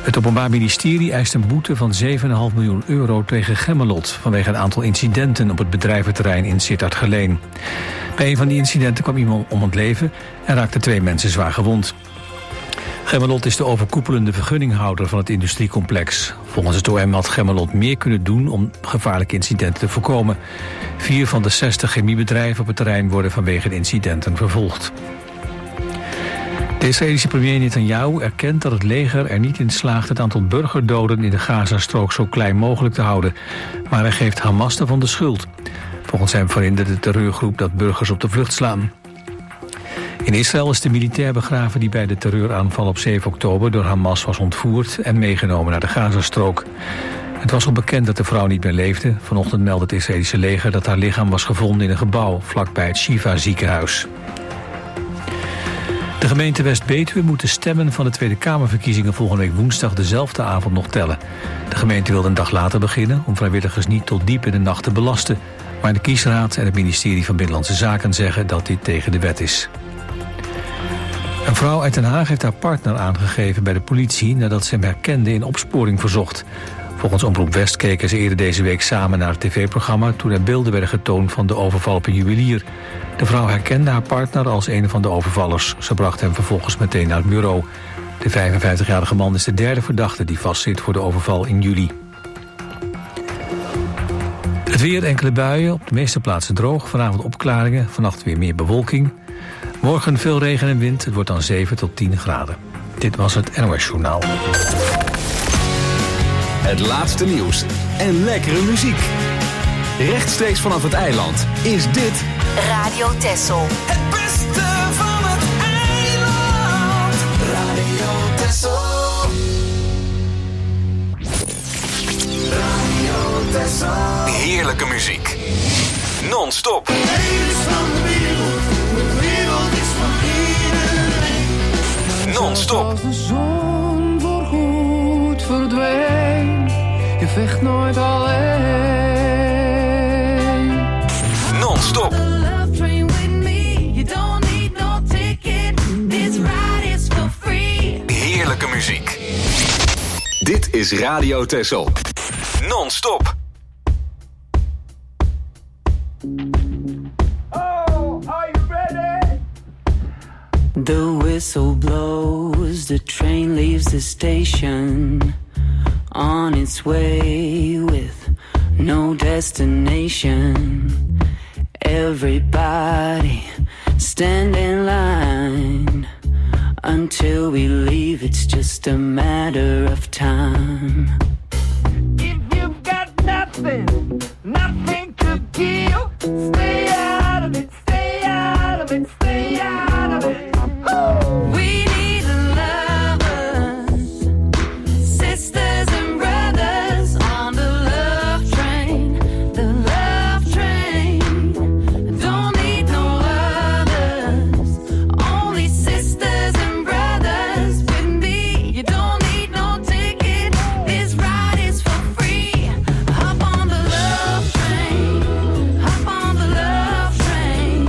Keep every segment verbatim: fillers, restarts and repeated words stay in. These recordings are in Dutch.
Het Openbaar Ministerie eist een boete van zeven komma vijf miljoen euro tegen Gemmelot vanwege een aantal incidenten op het bedrijventerrein in Sittard-Geleen. Bij een van die incidenten kwam iemand om het leven en raakten twee mensen zwaar gewond. Gemmelot is de overkoepelende vergunninghouder van het industriecomplex. Volgens het O M had Gemmelot meer kunnen doen om gevaarlijke incidenten te voorkomen. Vier van de zestig chemiebedrijven op het terrein worden vanwege de incidenten vervolgd. De Israëlische premier Netanyahu erkent dat het leger er niet in slaagt het aantal burgerdoden in de Gazastrook zo klein mogelijk te houden. Maar hij geeft Hamas daarvan de schuld. Volgens hem verhindert de terreurgroep dat burgers op de vlucht slaan. In Israël is de militair begraven die bij de terreuraanval op zeven oktober door Hamas was ontvoerd en meegenomen naar de Gazastrook. Het was al bekend dat de vrouw niet meer leefde. Vanochtend meldde het Israëlische leger dat haar lichaam was gevonden in een gebouw vlakbij het Shifa ziekenhuis. De gemeente West-Betuwe moet de stemmen van de Tweede Kamerverkiezingen volgende week woensdag dezelfde avond nog tellen. De gemeente wilde een dag later beginnen om vrijwilligers niet tot diep in de nacht te belasten. Maar de kiesraad en het ministerie van Binnenlandse Zaken zeggen dat dit tegen de wet is. Een vrouw uit Den Haag heeft haar partner aangegeven bij de politie nadat ze hem herkende in opsporing verzocht. Volgens Omroep West keken ze eerder deze week samen naar het tv-programma toen er beelden werden getoond van de overval op een juwelier. De vrouw herkende haar partner als een van de overvallers. Ze bracht hem vervolgens meteen naar het bureau. De vijfenvijftigjarige man is de derde verdachte die vastzit voor de overval in juli. Het weer, enkele buien, op de meeste plaatsen droog. Vanavond opklaringen, vannacht weer meer bewolking. Morgen veel regen en wind, het wordt dan zeven tot tien graden. Dit was het N O S-journaal. Het laatste nieuws en lekkere muziek. Rechtstreeks vanaf het eiland is dit Radio Texel. Het beste van het eiland. Radio Texel. Radio Texel. heerlijke muziek. Non-stop. De hele is van de wereld. De wereld is van iedereen. Non-stop. Als de zon voorgoed verdween, je vecht nooit alleen. Non-stop. Heerlijke muziek. Dit is Radio Texel. Non-stop. Oh, are you ready? The whistle blows, the train leaves the station, on its way with no destination. Everybody stand in line. Until we leave, it's just a matter of time. If you've got nothing, nothing to give, stay out of it, stay out of it, stay out of it. Woo! We need lovers, sisters and brothers on the love train, the love train. Don't need no others, only sisters and brothers with me. You don't need no ticket, this ride is for free. Hop on the love train, hop on the love train.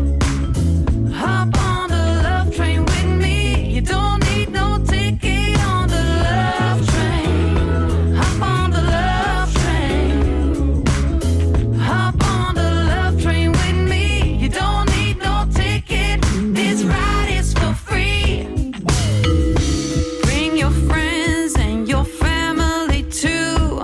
Hop on the love train with me. You don't need no ticket on the love train. Hop on the love train. Hop on the love train with me. You don't need no ticket, this ride is for free. Bring your friends and your family too.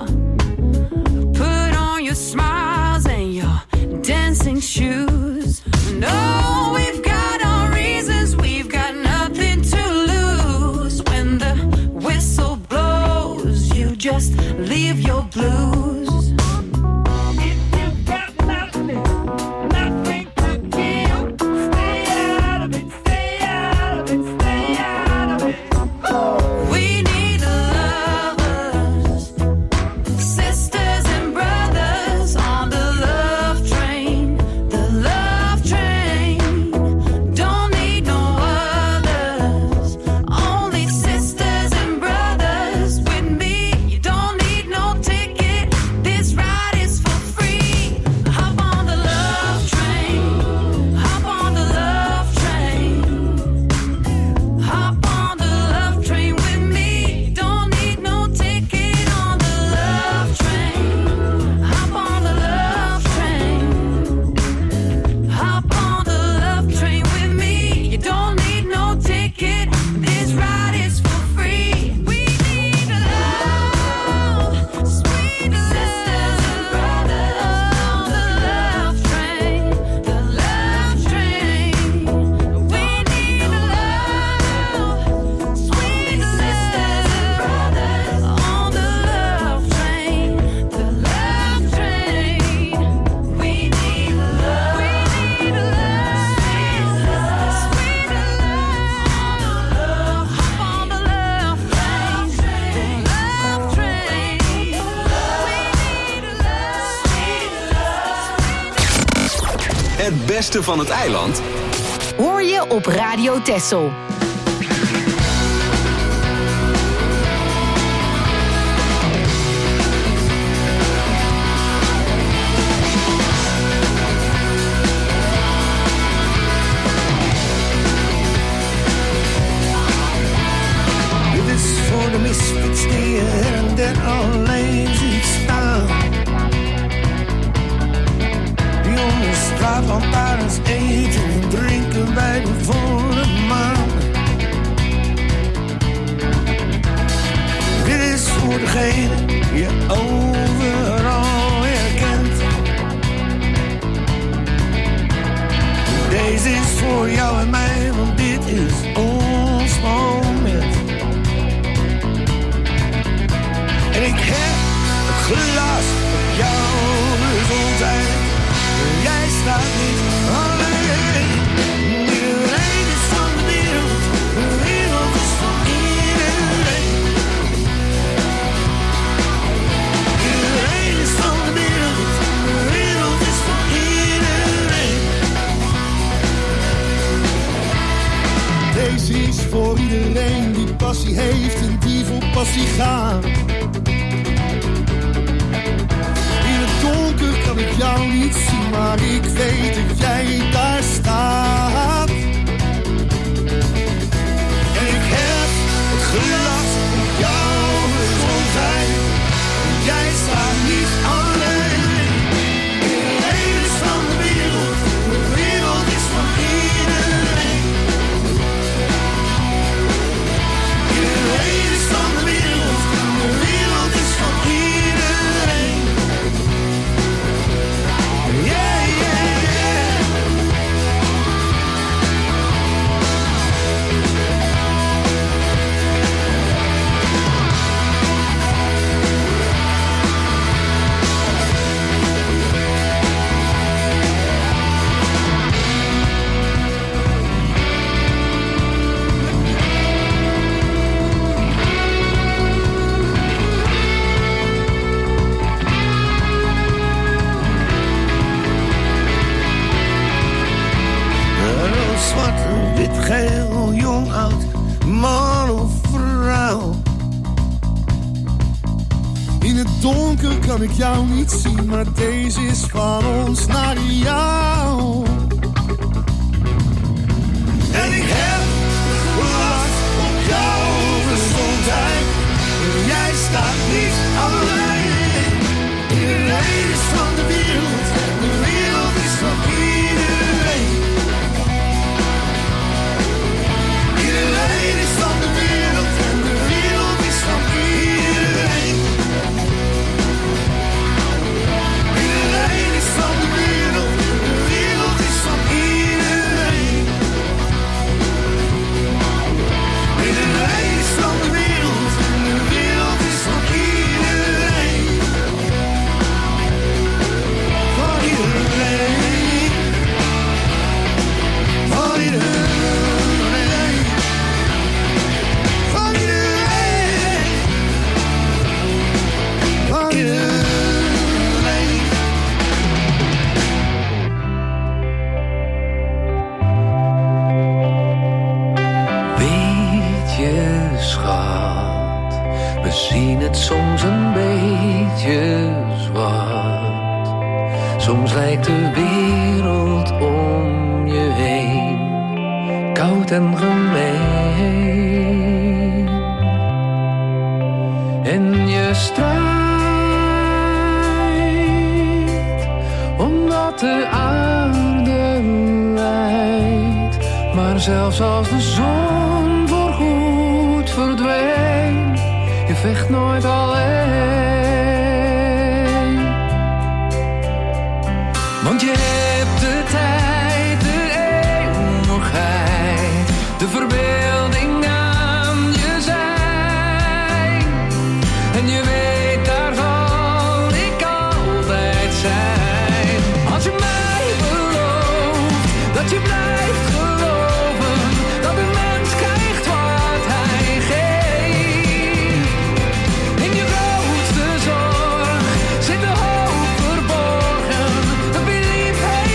Put on your smiles and your dancing shoes. No, we've got our reasons, we've got nothing to lose. When the whistle blows, you just leave your blues. If you've got nothing, nothing to give, stay out of it, stay out of it, stay out of it. Woo! We need lovers, sisters and brothers on the love train, the love train. Don't need no others, only sisters and brothers with me. You don't need no ticket, beste van het eiland Hoor je op Radio Texel. Dit is voor de misfits die je her en der alleen ziet staan. Die onder straatlantaarns eten en drinken bij de volle maan. Dit is voor degene die je overal herkent. Deze is voor jou en mij, want dit is ons moment. En ik heb het glas op jouw gezondheid. Jij staat niet alleen. Iedereen is van de wereld. De wereld is van iedereen. Iedereen is van de wereld. De wereld is van iedereen. Deze is voor iedereen die passie heeft en die voor passie gaat. Donker kan ik jou niet zien, maar ik weet dat jij daar staat. En ik heb het glas op jouw gezondheid. Jij staat niet alleen. Iedereen is van de wereld, de wereld is van iedereen. Iedereen is van de wereld, de wereld is van iedereen. Yeah, yeah, yeah. Zwart, wit, geel, jong, oud, man of vrouw. In het donker kan ik jou niet zien, maar deze is van ons naar jou. En ik heb glas op jouw gezondheid. Jij staat niet alleen. Iedereen is van de wereld, de wereld is van iedereen. Iedereen is van de wereld en de wereld is van iedereen. Iedereen is van de wereld, de wereld is van iedereen. Iedereen is van de wereld en de wereld is van iedereen. Van iedereen. Van iedereen. Weet je, schat, we zien het soms een beetje zwart. Soms lijkt de wereld om je heen koud en gemeen. En je strijdt omdat de aarde lijdt. Maar zelfs als de zon voorgoed verdwijnt, je vecht nooit alleen. Want je hebt de tijd, de eeuwigheid, de verbeelding aan je zij. En je weet, daar zal ik altijd zijn. Als je mij belooft dat je blijft geloven, dat een mens krijgt wat hij geeft. In je grootste zorg zit de hoop verborgen, dat wie lief heeft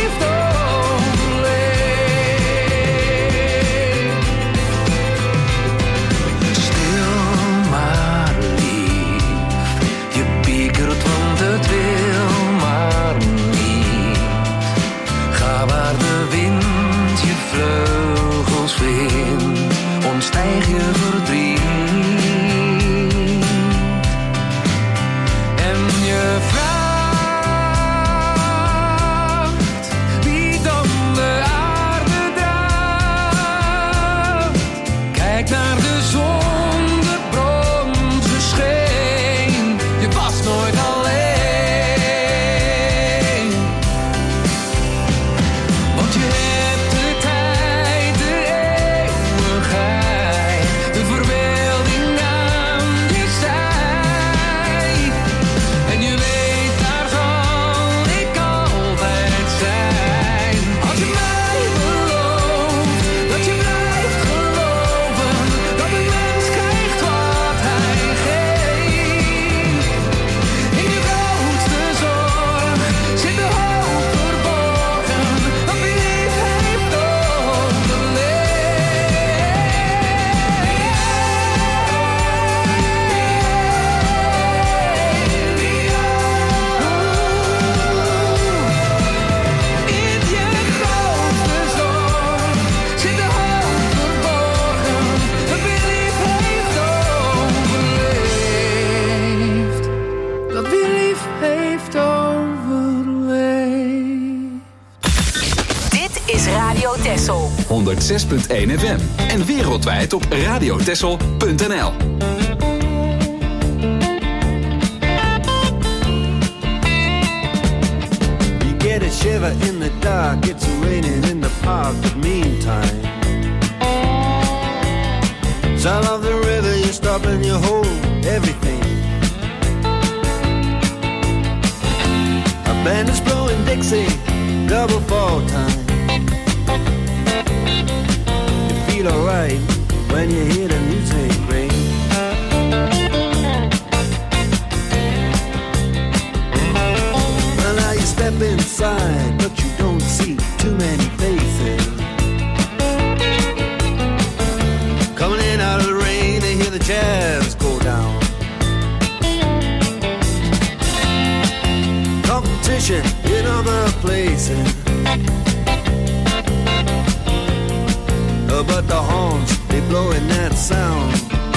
honderd zes punt één F M. En wereldwijd op radiotessel punt n l. You get a shiver in the dark, it's raining in the park, but meantime, sound of the river, you stop and you hold everything. A band is blowing Dixie, double fall time. You feel alright when you hear the music ring. Well, now you step inside, but you don't see too many faces. Coming in out of the rain, they hear the jazz go down. Competition in other places, uh, but the horns, they blowing that sound.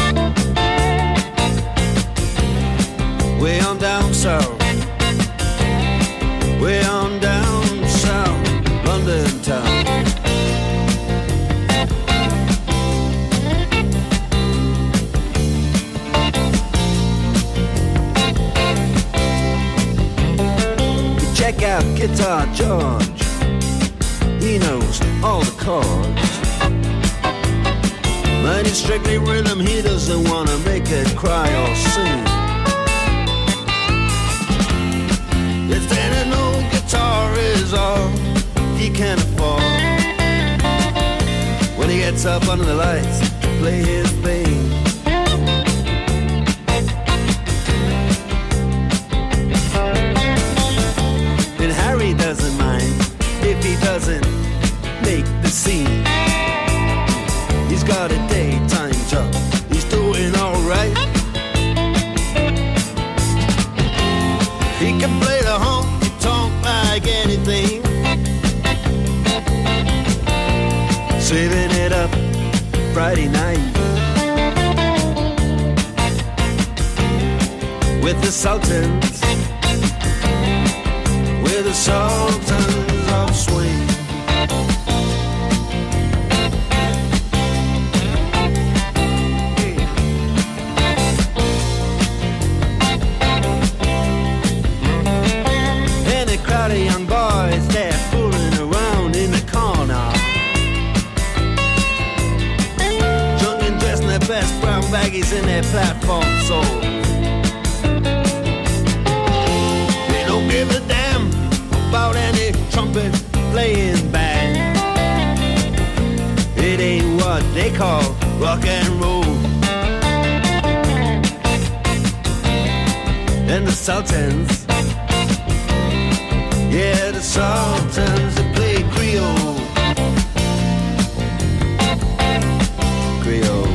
Way on down south, way on down south, London town. Check out Guitar George, he knows all the chords. But it's strictly rhythm, he doesn't wanna make it cry or sing. If then an old guitar is all he can afford, when he gets up under the lights to play his thing. And Harry doesn't mind if he doesn't make the scene. He's got a daytime job, he's doing alright. He can play the honky-tonk like anything, saving it up Friday night with the Sultans, with the Sultans of Swing. And a crowd of young boys, they're fooling around in the corner, drunk and dressed in their best brown baggies in their platform soles. They don't give a damn about any trumpet playing band. It ain't what they call rock and roll. And the Sultans, yeah, the Sultans, they play Creole. Creole.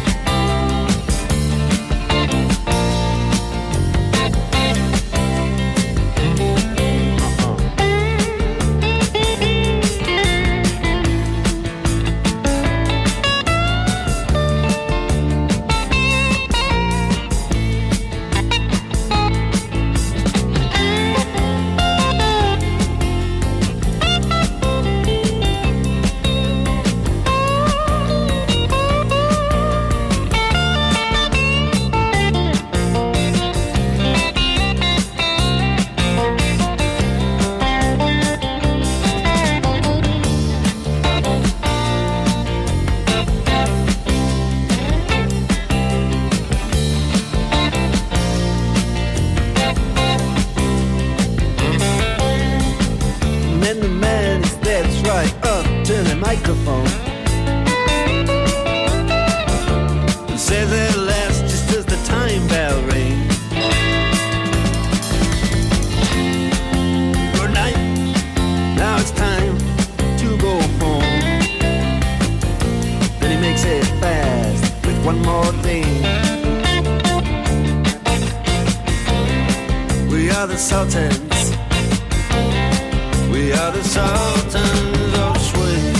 Microphone says it lasts just as the time bell rings. Good night, now it's time to go home. Then he makes it fast with one more thing. We are the Sultans, we are the Sultans of Swing.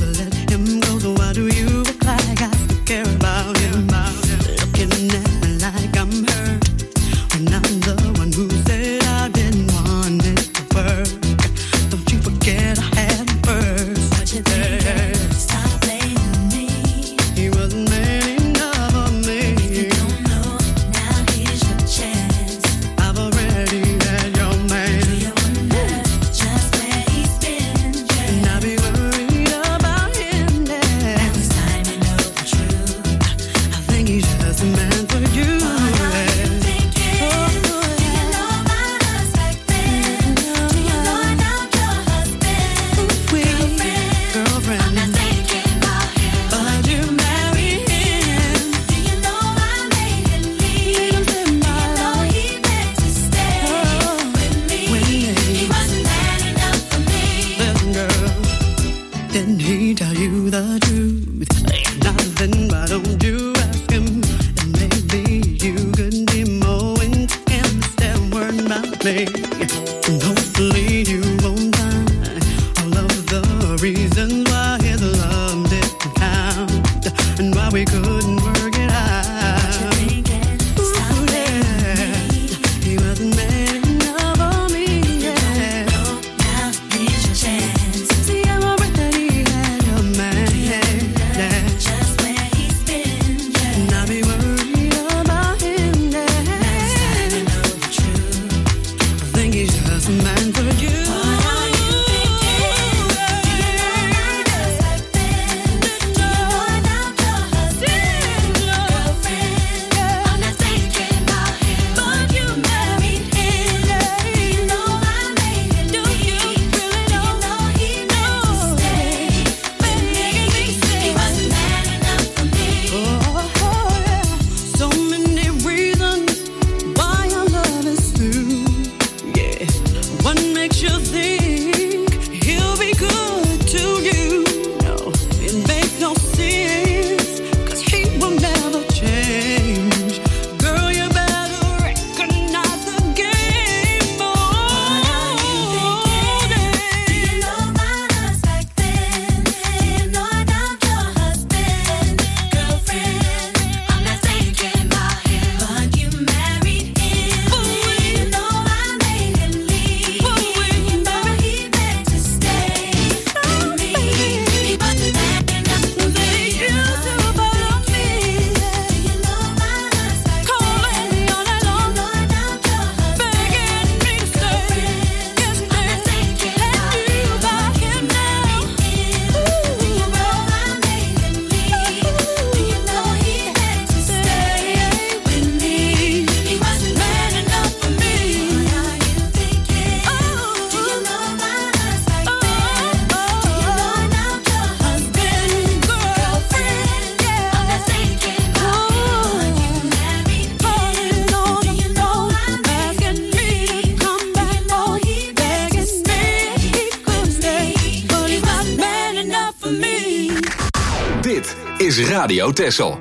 is Radio Texel.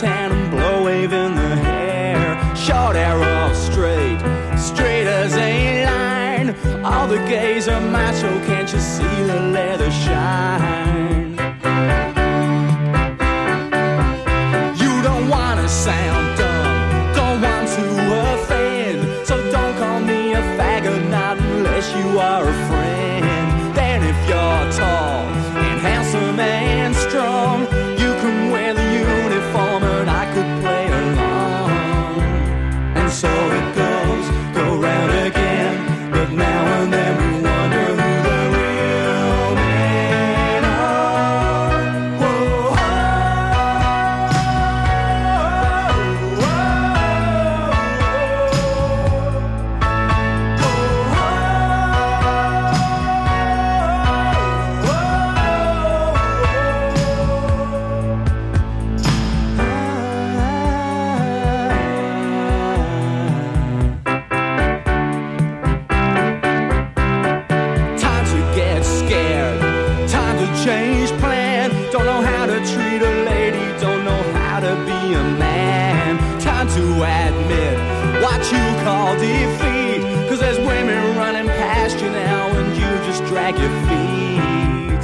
tan and blow wave in the hair. Short arrow straight, straight as a line. All the gays are macho, can't you see the leather shine? You don't wanna sound dumb, don't want to offend, so don't call me a faggot, not unless you are a friend. Then if you're tall and handsome and strong, you can wear the uniform and I could play along. And so it goes, go round again, but now and then we wonder who the real men are. Whoa, time to get scared, time to change plan. Don't know how to treat a lady, don't know how to be a man. Time to admit what you call defeat, 'cause there's women running past you now and you just drag your feet.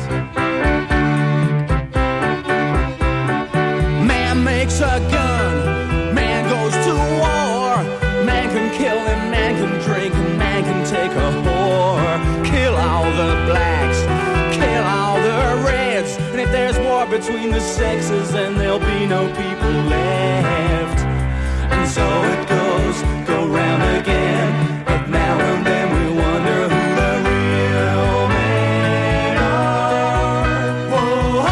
Man makes a gun, man goes to war. Man can kill and man can drink and man can take a whore. Kill all the blacks, kill all the reds, and if there's war between the sexes, then there'll be no people left. And so it goes, go round again, but now and then we wonder who the real men are. Whoa,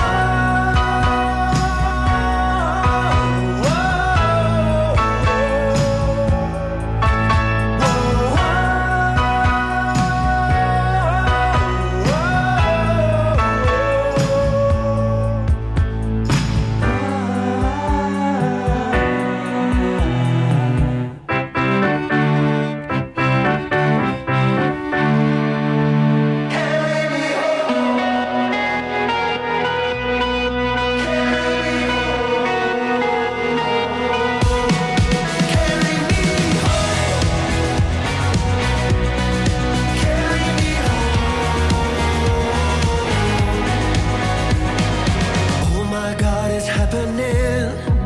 oh my God, it's happening.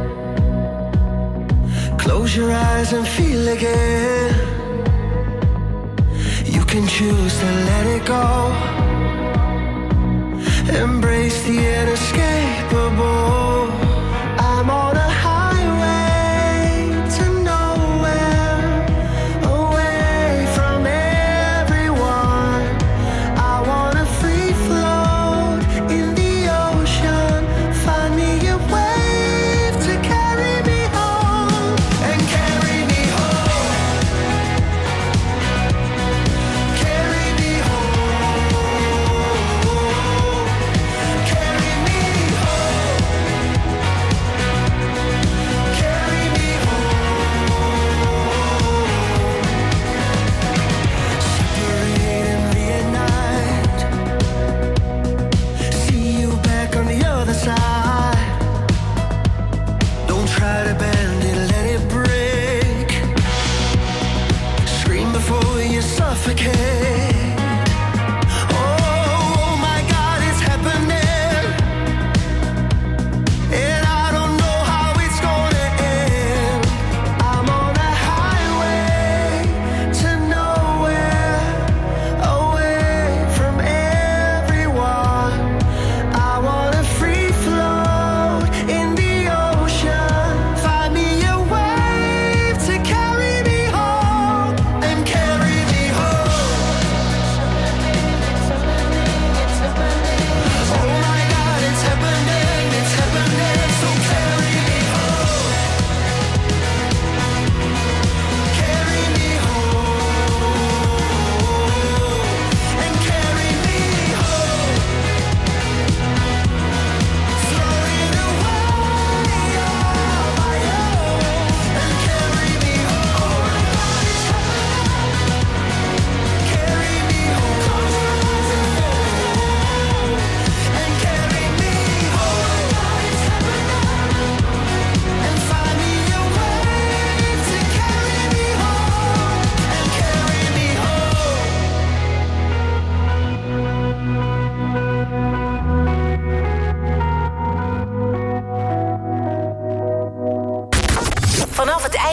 Close your eyes and feel again. You can choose to let it go. Embrace the inescapable. I'm on a highway to nowhere, away from everyone. I wanna free float in the ocean. Find me a wave to carry me home and carry me home. Carry me home.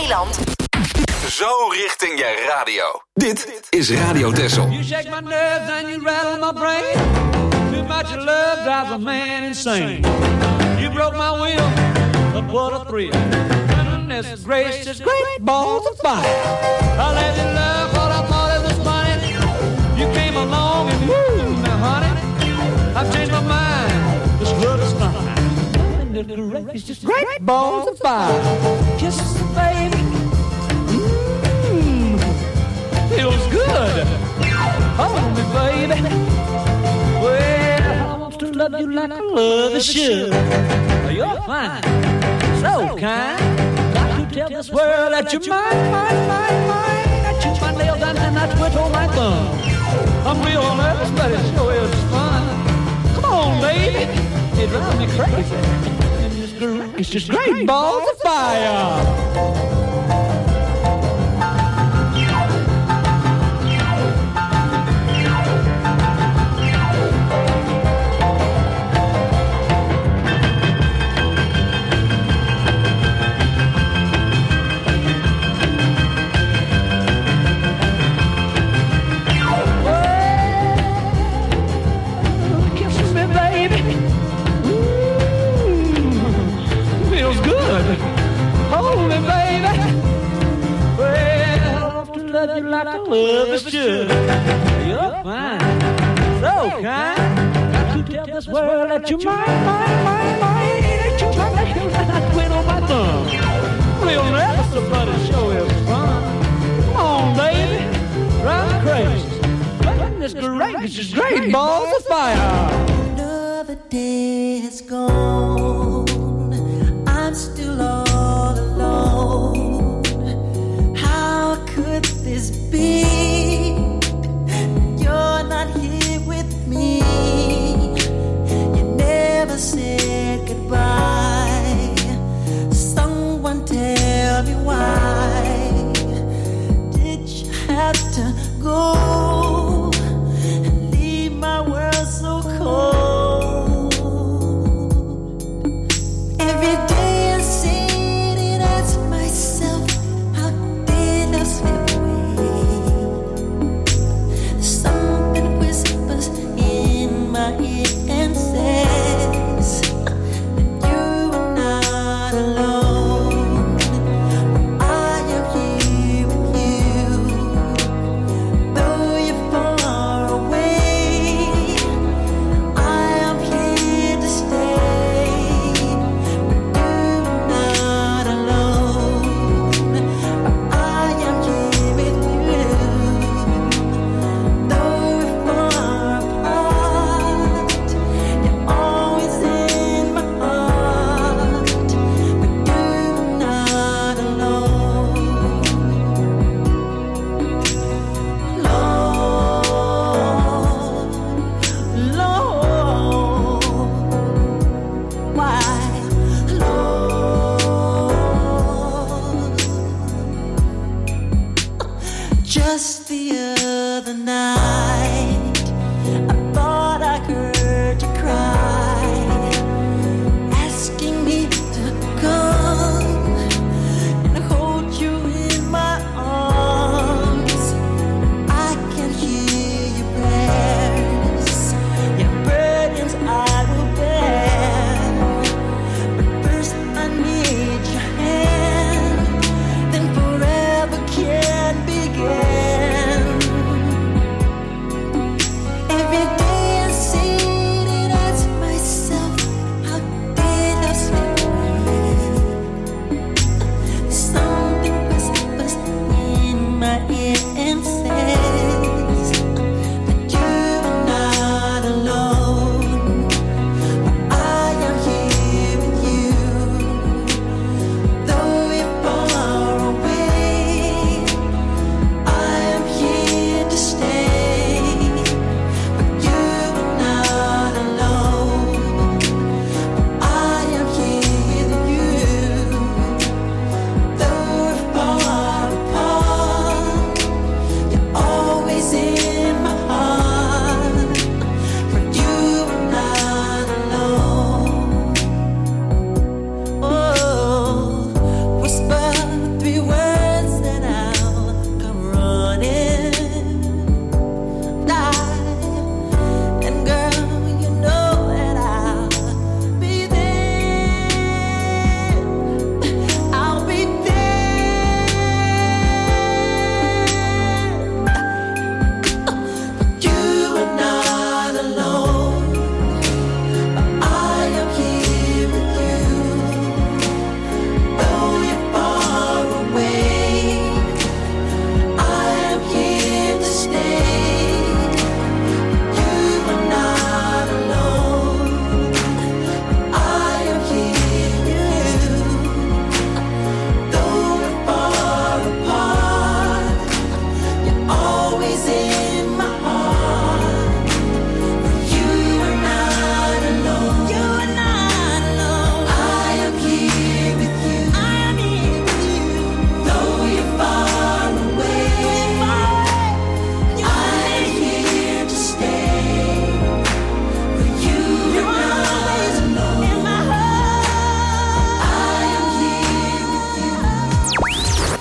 Zeeland. Zo richting je radio. Dit is Radio Texel. You shake my nerves and you rattle my brain. Too much love drives a man insane. You broke my will, but what a thrill. Goodness gracious, great balls of fire. I let you love what I thought it was funny. You came along and woo, now honey, I've changed my mind. This love is fine. Goodness gracious, great balls of fire. Kisses, baby. Feels good. Hold me, baby. Well, I want to love you like I love a should. You're fine, so kind. Got to tell this world that you're mine, mine, mine, mine. I chew my nails down and I twitch on my thumb. I'm real nervous, but it sure is fun. Come on, baby. It drives me crazy. And it's great, it's just great balls of fire. Love you like I love is should. You're fine, so kind. Got to tell this world that you're mine, mine, mine, mine. That you're mine, that you're mine. I quit on my thumb. Real nervous about it, show is fun. Come on, baby, drive me crazy. Goodness gracious, great balls of fire. Another day is gone. I'm still all alone. How could this be? You're not here with me. You never said goodbye. Someone tell me why did you have to go and leave my world so cold?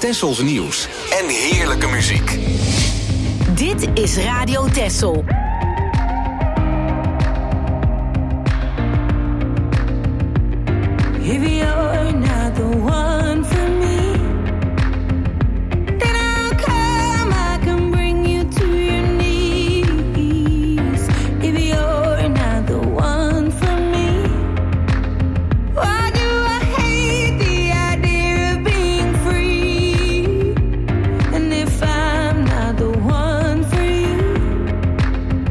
Tessels nieuws en heerlijke muziek. Dit is Radio Tessel. If you're not the one for me, then I'll come, I can bring you to your knees. If you're not the one for me, why do I hate the idea of being free? And if I'm not the one for you,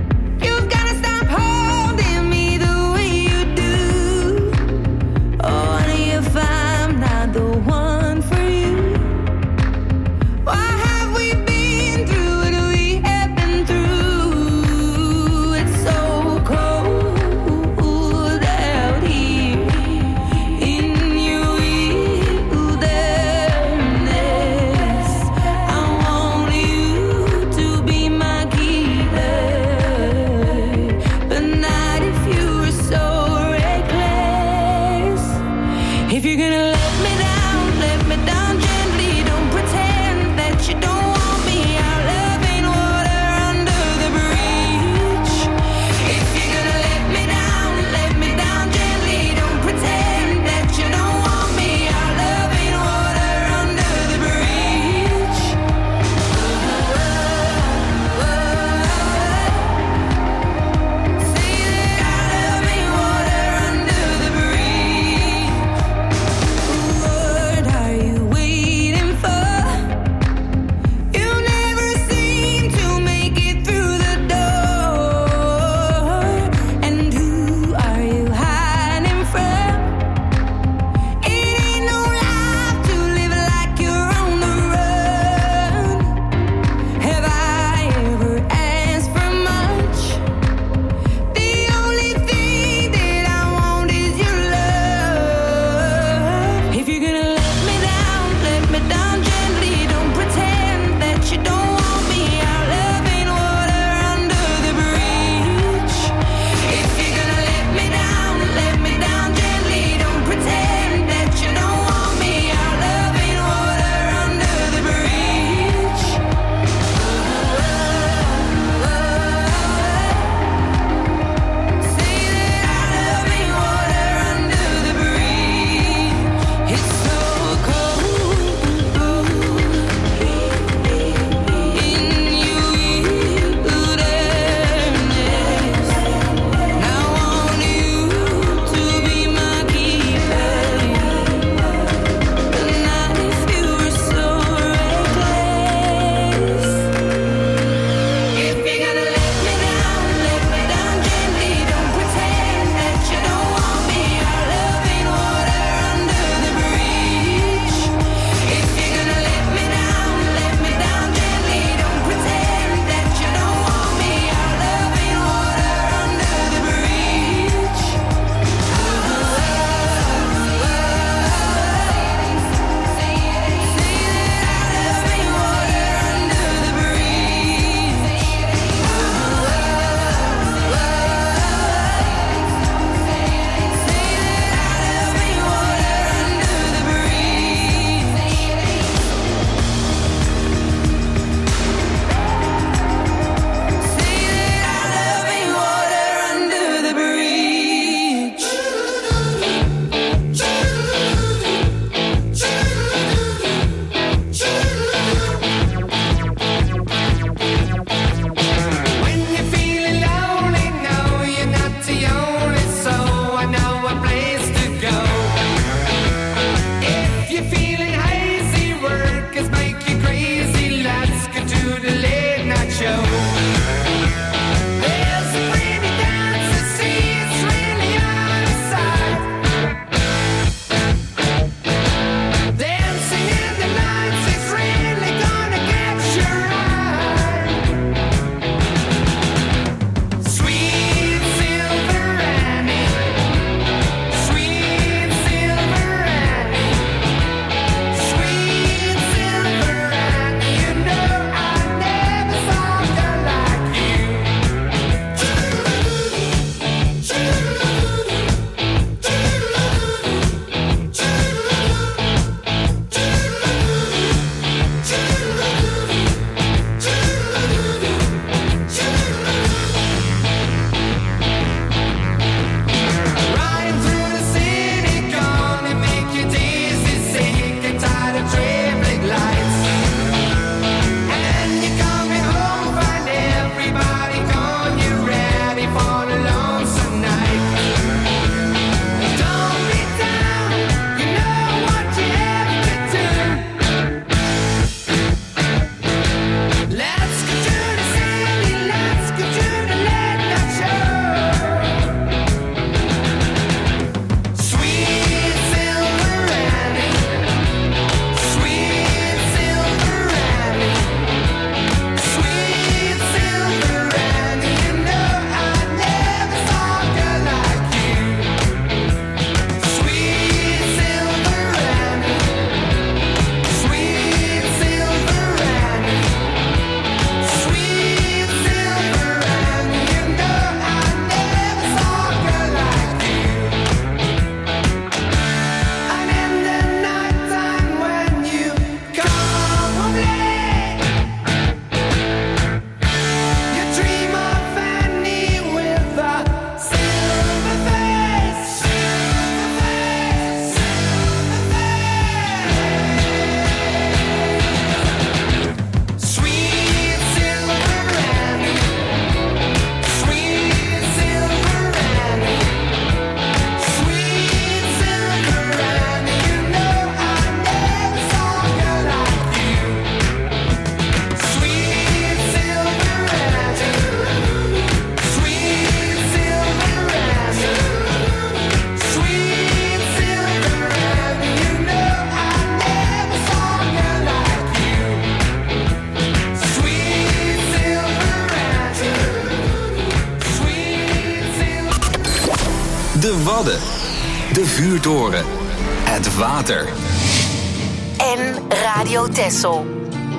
De Wadden. De vuurtoren. Het water. En Radio Texel.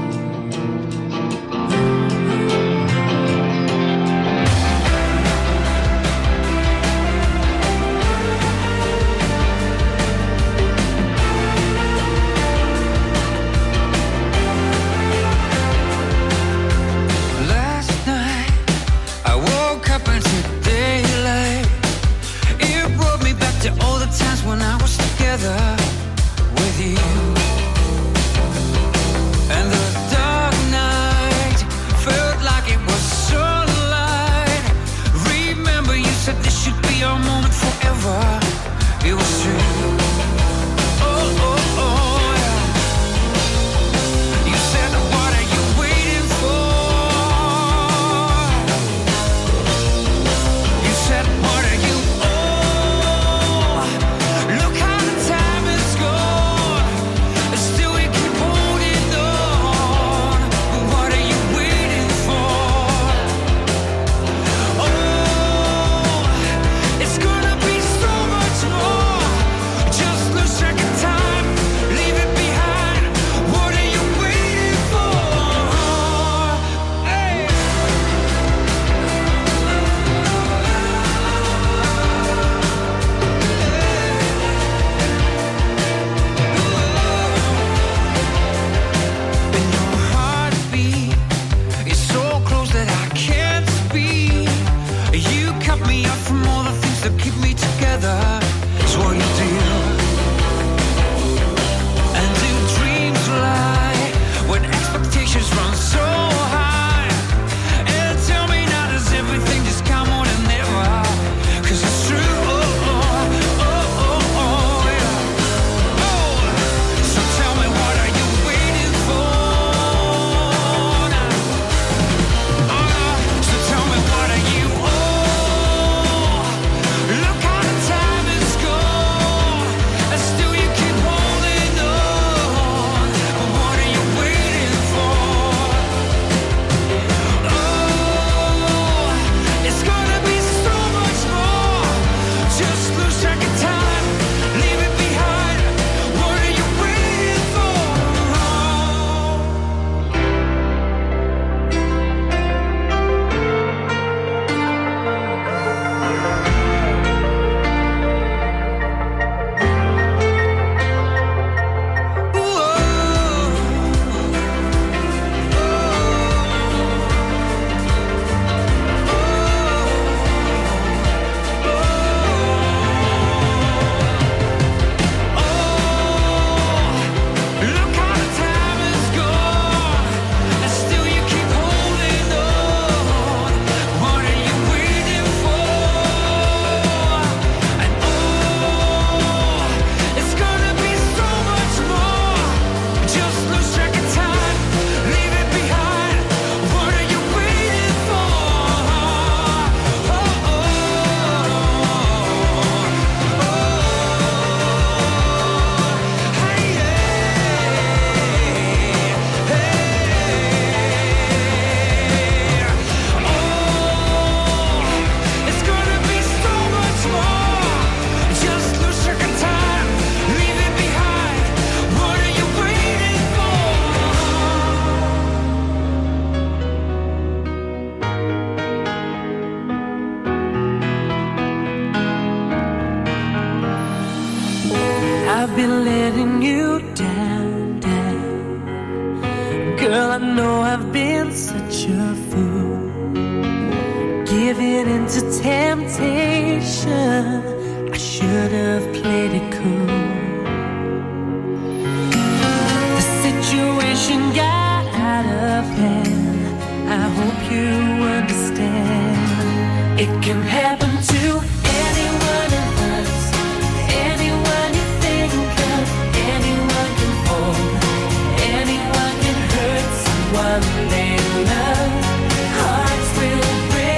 When I was together with you, and the dark night felt like it was sunlight. Remember you said this should be our moment forever. It was true. Oh, oh, oh, yeah. You said, what are you waiting for? You said, what are you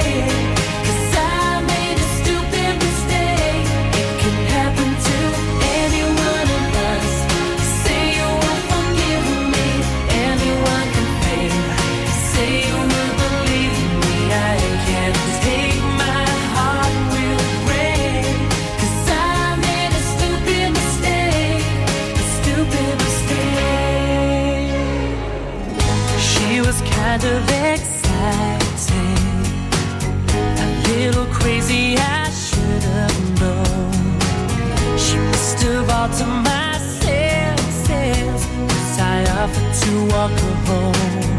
to to walk her home.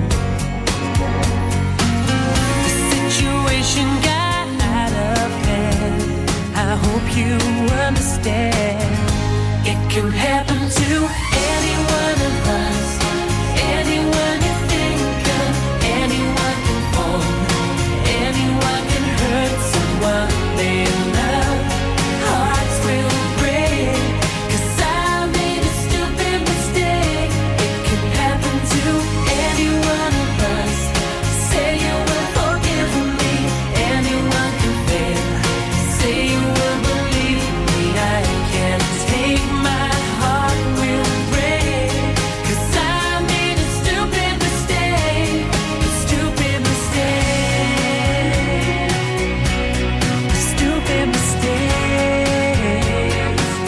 The situation got out of hand. I hope you understand. It can happen to any one of us. Anyone you think of, anyone can fall. Anyone can hurt someone they love. Hearts will break, 'cause I made a stupid mistake. It can happen to any one of us. Say you will forgive me. Anyone can fail. Say you will believe me. I can't take my heart will break, 'cause I made a stupid mistake. A stupid mistake. A stupid mistake.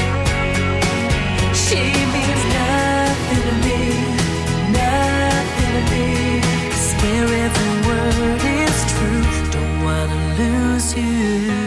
She means nothing to me, nothing to me. Swear every word is true. Don't wanna lose you.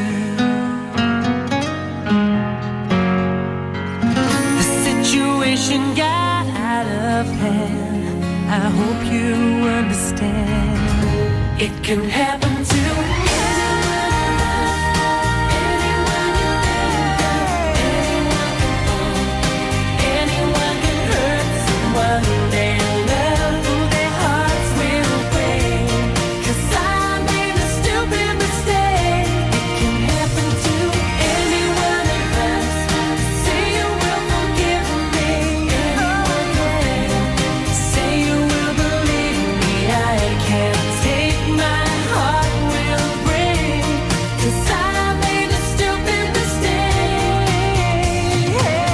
The situation got out of hand. I hope you understand. It can happen to anyone, anyone you think of, anyone can fall, anyone can hurt someone they love. Their hearts will break, 'cause I made a stupid mistake. It can happen to any one of us. Say you will forgive me. Anyone can fail. Say you will believe me. I can't take my heart will break, 'cause I made a stupid mistake.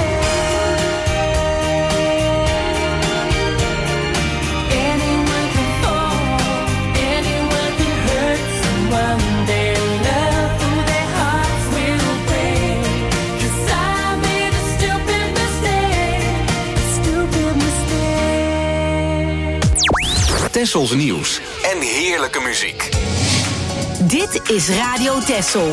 Anyone can fall, anyone can hurt someone they love. Their hearts will break, 'cause I made a stupid mistake. A stupid mistake. Tessels nieuws en heerlijke muziek. Dit is Radio Tessel.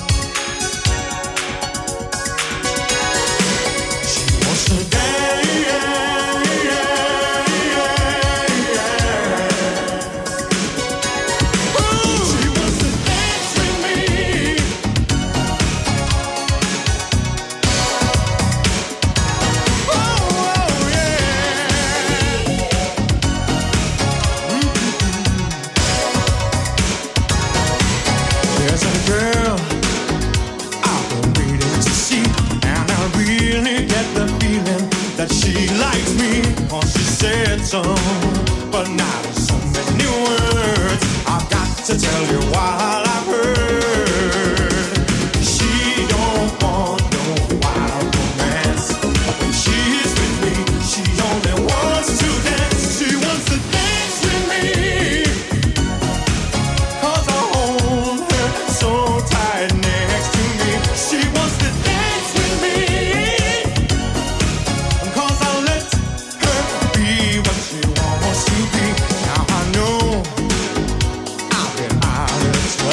There's a girl I've been waiting to see, and I really get the feeling that she likes me. Oh, she said so, but not in so many words. I've got to tell you what I've heard. She don't want no wild romance. When she's with me, she only wants to dance. She wants to dance with me, 'cause I hold her so tight next to me. She wants to dance with me, 'cause I let her be what she wants to be. Now I know I've been out of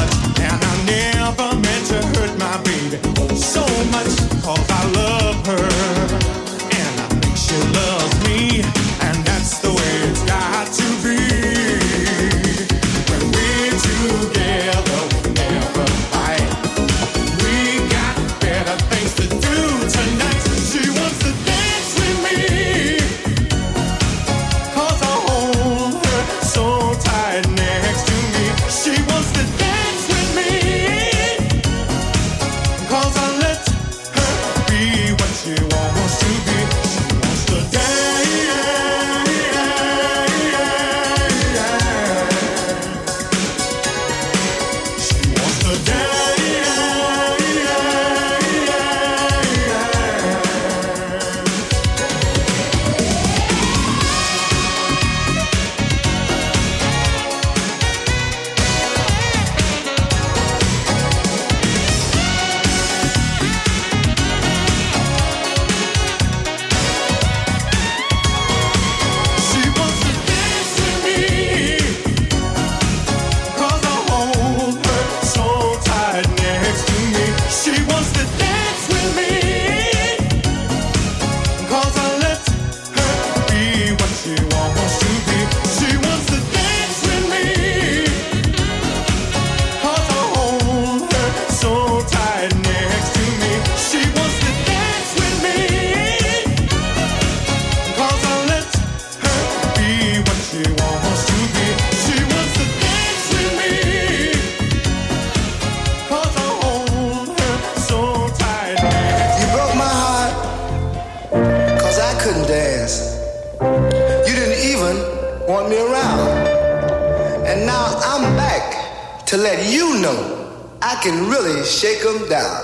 past. You didn't even want me around. And now I'm back to let you know I can really shake 'em down.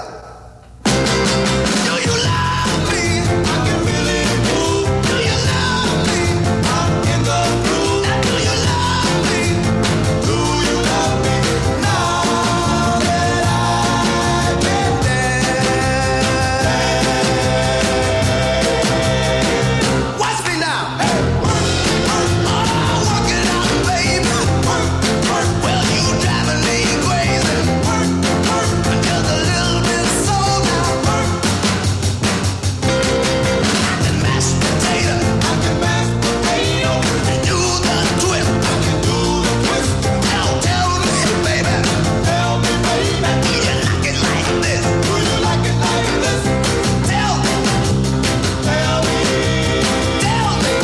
Do you love me? I can really move. Do you love me? I'm in the groove. Now do you love me? Do you love me? Now that I've been there. Watch me now. Hey, work, work, oh, work it out, baby. Work, work. Well, you driving me crazy. Work, work, just a little bit soul now. Work. And mashed potato, I can mash potato. And do the twist, I can do the twist. Now tell me, baby, tell me, baby, do you like it like this? Do you like it like this? Tell me, tell me, tell me.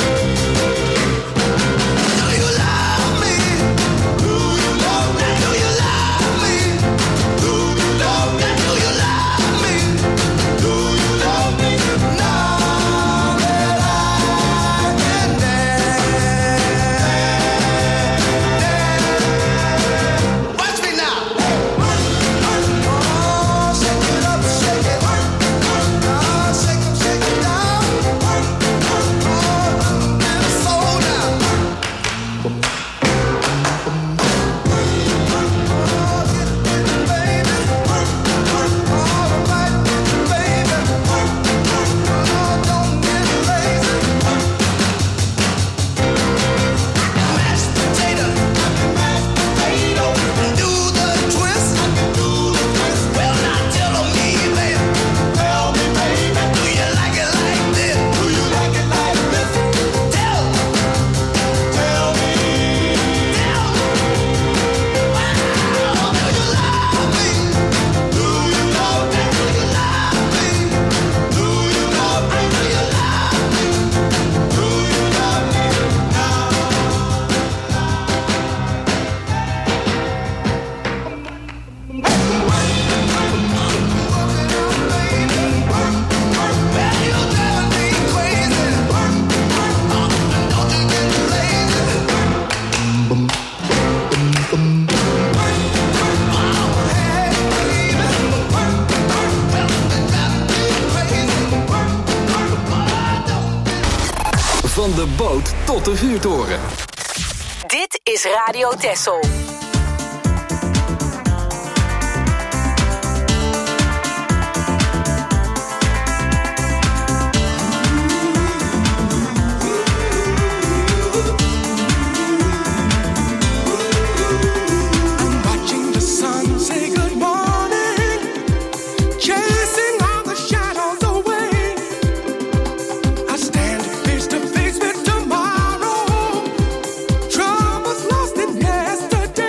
Do you love me? Do you love me? Do you love me? Do you love me? Do you love me? Do you love me? Now that I've been there. Watch me now. Work, work, oh, shake it up, shake it. Work, work, oh, shake 'em, shake it down. Work, work, oh, and a soul now. Work, work, oh, get with it, baby. Work, work, all right, baby. Work, work, oh, don't get lazy. Work. Mashed potato, I can mash potato. And do the twist, I can do the twist. Well, now tell me, baby, tell me, baby, do you like it like this? Do you like it like this? Tell me, tell me, tell me. Wow, do you love me? Do you love me? Do you love me? Do you love me? Do you love me? Do you love me now? Well, you drive me crazy. Work, work, oh, and don't you get lazy. Work, work, oh, hey, baby. Work, work, well, you drive me crazy. Work, work, oh, don't get. Van de boot tot de vuurtoren. Dit is Radio Texel. Watching the sun say good morning, chasing all the shadows away. I stand face to face with tomorrow. Troubles lost in yesterday.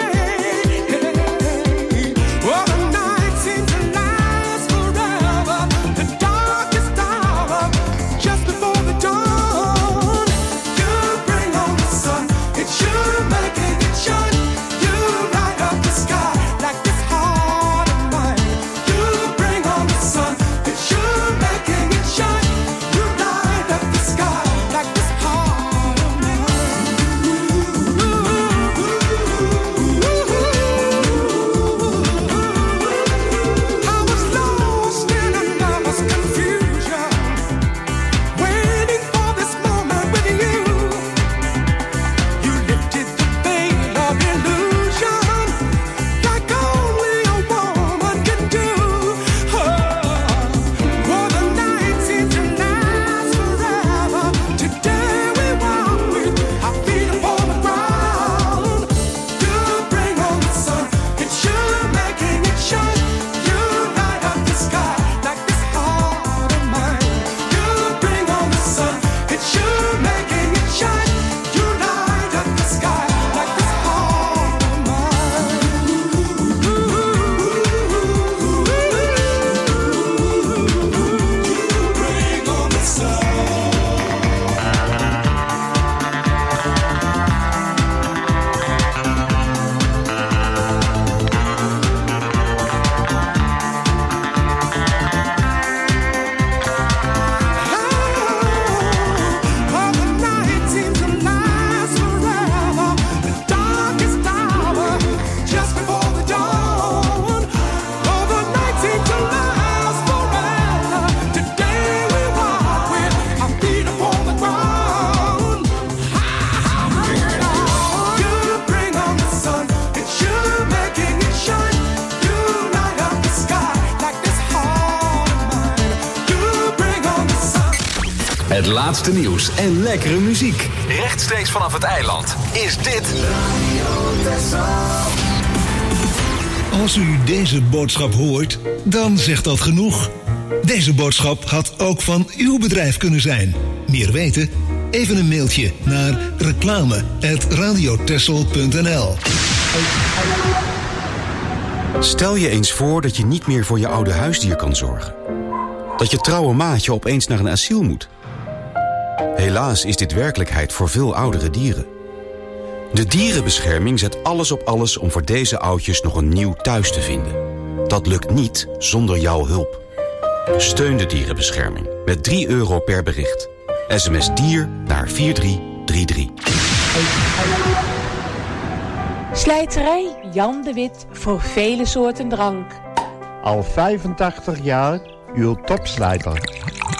Het laatste nieuws en lekkere muziek. Rechtstreeks vanaf het eiland is dit Als u deze boodschap hoort, dan zegt dat genoeg. Deze boodschap had ook van uw bedrijf kunnen zijn. Meer weten? Even een mailtje naar reclame at radiotessel punt n l. Stel je eens voor dat je niet meer voor je oude huisdier kan zorgen. Dat je trouwe maatje opeens naar een asiel moet. Helaas is dit werkelijkheid voor veel oudere dieren. De dierenbescherming zet alles op alles om voor deze oudjes nog een nieuw thuis te vinden. Dat lukt niet zonder jouw hulp. Steun de dierenbescherming met drie euro per bericht. S M S dier naar vier drie drie drie. Slijterij Jan de Wit voor vele soorten drank. Al vijfentachtig jaar uw topslijter.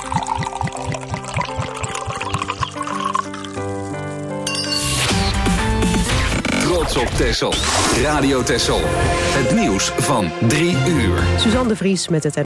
Trots op Texel. Radio Texel. Het nieuws van drie uur. Suzanne de Vries met het